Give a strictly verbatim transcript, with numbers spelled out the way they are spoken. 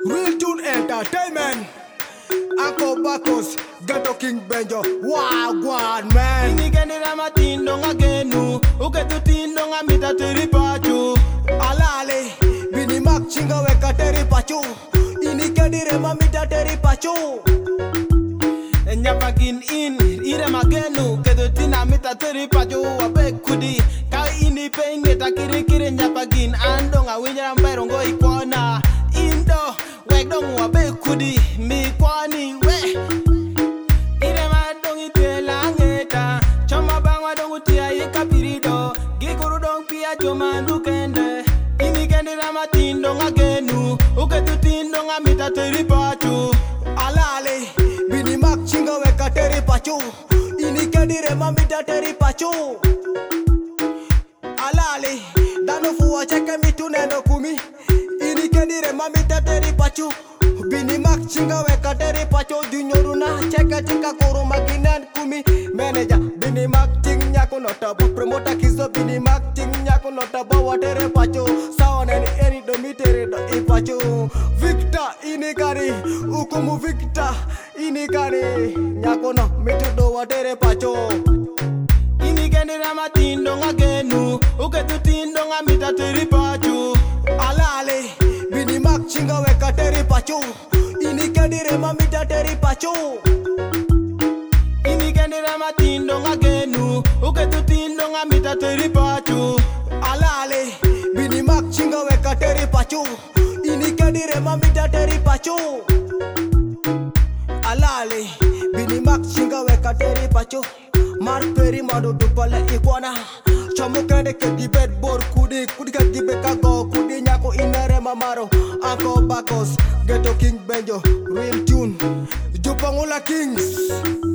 Real Tune Entertainment. Uncle Bacchus, Ghetto King Benjo. Wagwan man. Inigendera matindo ngagenu, uketu tindo ngamita teripachu. Alale, bini mak chinga weka teripachu. Inigendere mamita teripachu. Nyapagin in, ire magenu, ketu tina mita teripachu. Wabe kudi, ka ini penge takiri kiri nyapagin ando ngawinya mbero ngo ikona. Indo, wek dong wabe kudi, mi kwani we. Ire madong ite langeta, choma bangwa dong utia ikapirido. Gikuru dong pia jomandu kende. Inigendera matindo ngagenu, uketu tindo ngamita teripachu. Alale, bini mak chinga weka teripachu. Inigendere mamita teripachu. Alale, dano fuwa cheke mitu neno kumi. Inigendere mamita teripachu. Bini mak chinga weka teripachu. Dunyoruna cheke chika kuru maginan kumi. Manager, bini mak ching nyako notabo. Promoter kizo bini mak ching nyako notabo. Watere pachu. Sawan eni eni domitere do ipachu. Victor inikari, ukumu Victor inikari. Nyako no mitu do watere pachu. Inigendera matindo ngagenu, uketu tindo ngamita teripachu. Alale, bini mak chinga weka teripachu. Inigendere mamita teripachu. Inigendera matindo ngagenu, uketu tindo ngamita teripachu. Alale, bini mak chinga weka teripachu. Inigendere mamita teripachu. Alale, bini mak chinga weka teripachu. Mar peri mado dupala ikwana. Chamu kende ke dibet bor kudi kudi ke dibe kago kudi nyako inere mamaro. Uncle Bacchus, Ghetto King Benjo, Real Tune, Jupangula Kings.